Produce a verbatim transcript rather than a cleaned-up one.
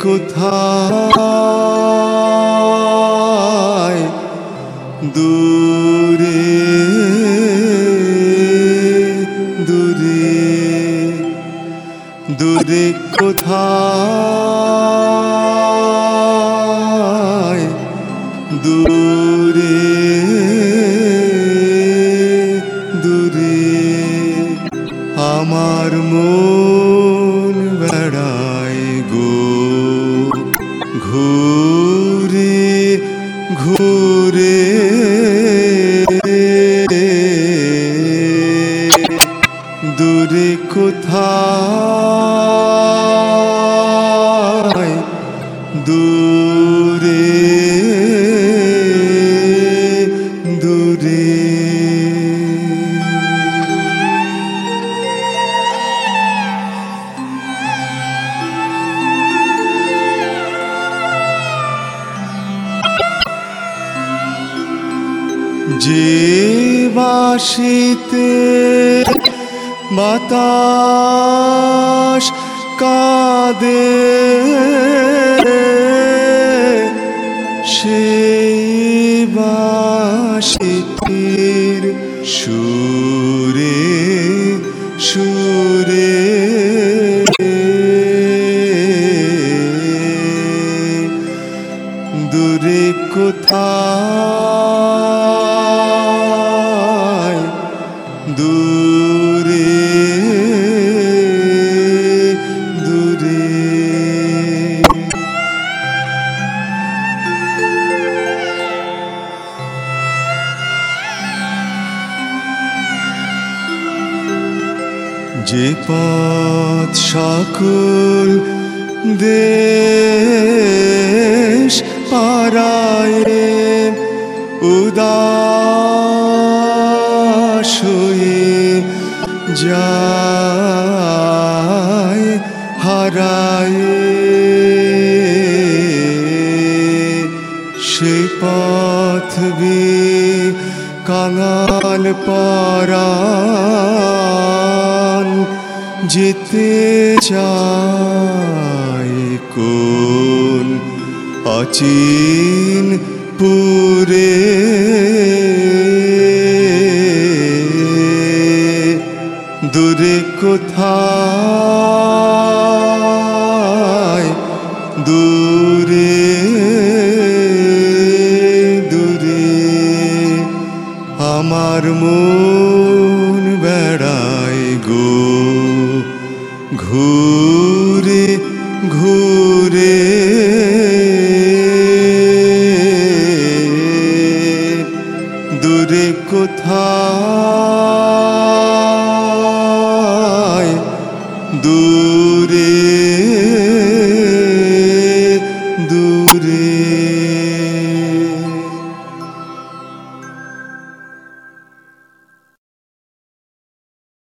কোথায় দূরে দূরে দূরে কোথায় দূরে দূরে আমার মন বেড়ায় গো ঘুরে ঘুরে দূরে কোথায় দূরে দূরে যে বাঁশিতে বাতাস কাঁদে সেই বাঁশিটির সুরে সুরে দূরে কোথায় দূরে দূরে যে পথ সকল দেশ পারায়ে উদাস হয়ে যায় হারায়ে সে পথ বি কাঙাল পরাণ যেতে চায় কোন অচিন পুরে দূরে কোথায় দূরে দূরে আমার মন বেড়ায় গো ঘুরে ঘুরে দূরে কোথায় দূরে